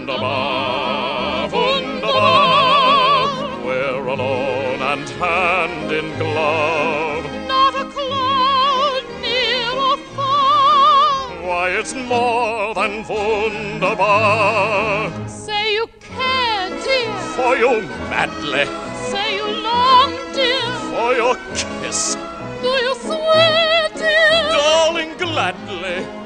Wunderbar, wunderbar. We're alone and hand in glove. Not a cloud near or far. Why, it's more than wunderbar. Say you care, dear. For you madly, Say you long, dear. for your kiss, Do you swear, dear? darling, gladly.